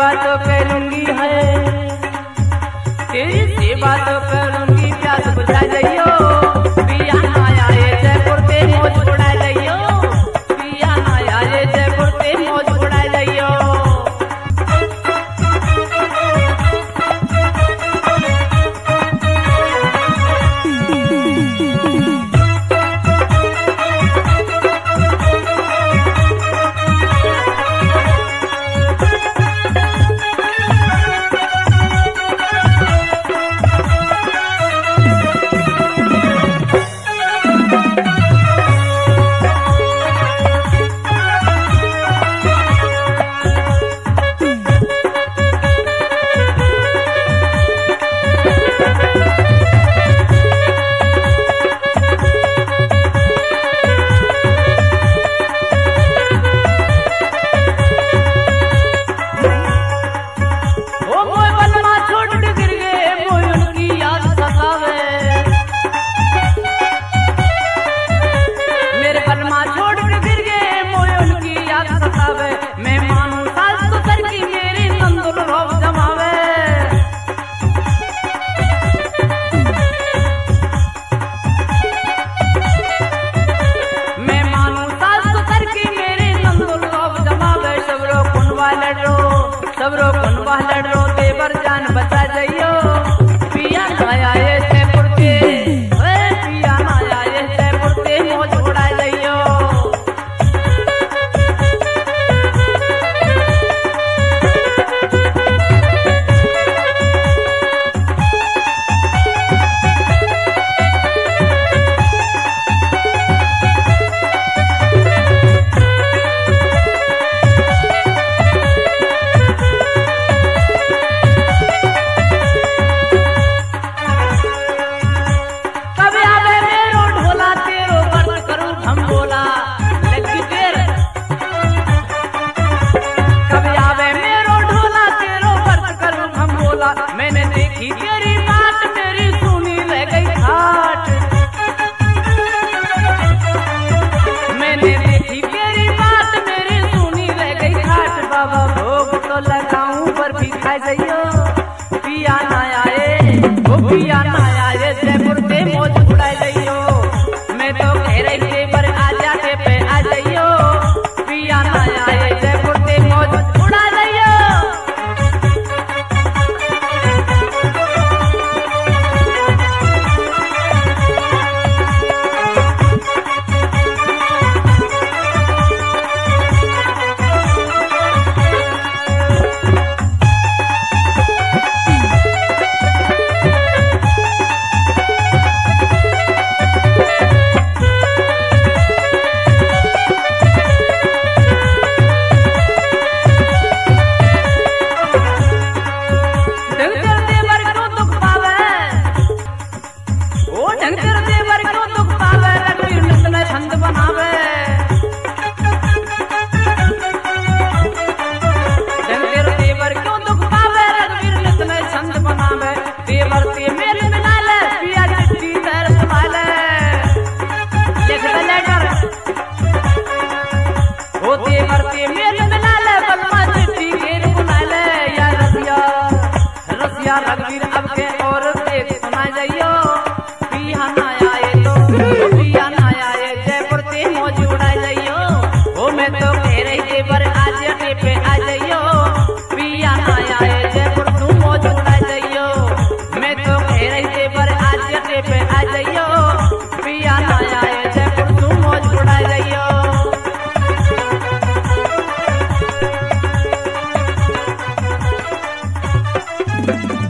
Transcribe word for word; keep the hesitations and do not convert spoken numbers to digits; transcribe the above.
सेवा तो करूंगी है, तेरी सेवा तो करूंगी, प्यास बुझा जाइयो, पिया ना आए जयपुर ते मौज उड़ा जाइयो, पिया ना आए जयपुर ते मौज उड़ा जाइयो। सबरो कनवा लड़ो देवर जान बचा जाइयो, पिया ना आए जयपुर ते, पिया ना आए जयपुर ते मौज उड़ा जाइयो। मैंने देखी तेरी बात मेरी सुनी रह गई घाट, मैंने देखी तेरी बात मेरी सुनी रह गई घाट, बाबा भोग तो लगाऊं पर भी खा जाइयो, पिया ना आए वो पिया ना आए जयपुर ते मौज उड़ा जाइयो, मैं तो कह रही थी पर आ जाते पे आ जाइयो, पिया ना आए जयपुर ते मौज उड़ा जाइयो। रघुवीर अब के और देख सुना जाइयो, पिया ना आए तो पिया ना आए जयपुर ते मौज उड़ा जाइयो, वो मैं तो कह रही थी पर आज अड्डे पे आ जाइयो, पिया ना आए जयपुर तू मौज उड़ा जाइयो, मैं तो कह रही थी पर आज अड्डे पे आ जाइयो, पिया ना आए जयपुर तू मौज उड़ा जाइयो। Thank you.